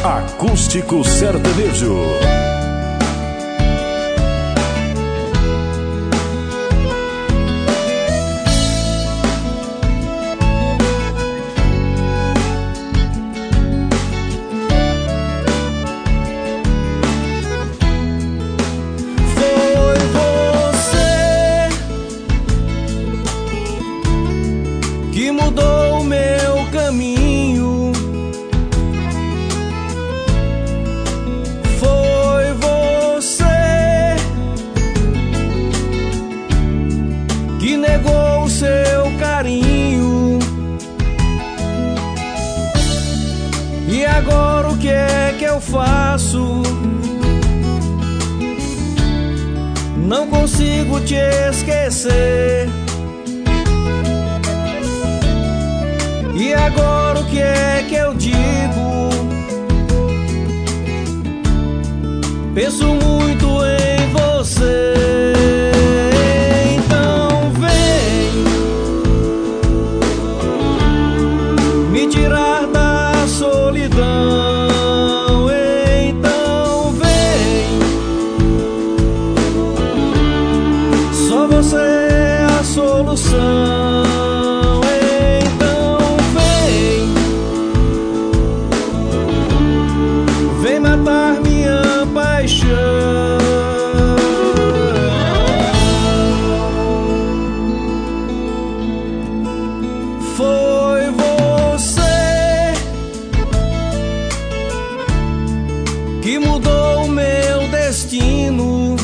Acústico Sertanejo. Que mudou o meu caminho. Foi você que negou o seu carinho. E agora o que é que eu faço? Não consigo te esquecer. E agora o que é que eu digo? Penso muito em você. Então vem me tirar da solidão. Então vem, só você é a solução. Vem matar minha paixão. Foi você que mudou o meu destino.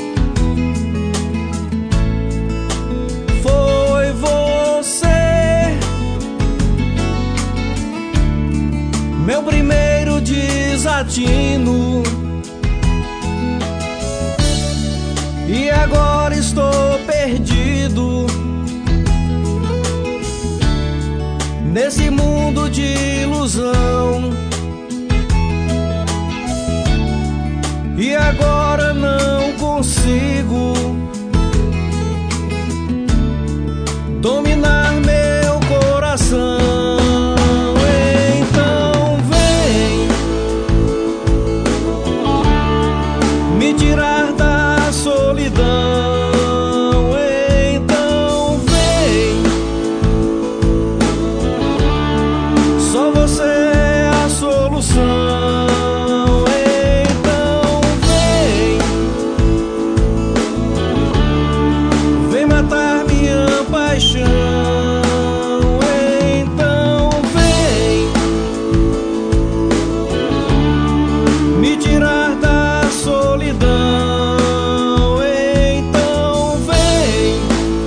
Foi você, meu primeiro desatino. E agora estou perdido nesse mundo de ilusão. E agora não consigo dominar meu coração. Então vem me tirar da solidão. Então vem, só você é a solução. Então vem, vem matar minha paixão. Então vem me tirar da solidão. Então vem,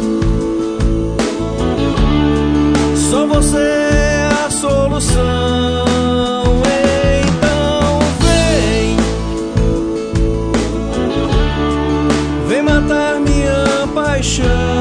só você é a solução. Então vem, vem matar minha paixão.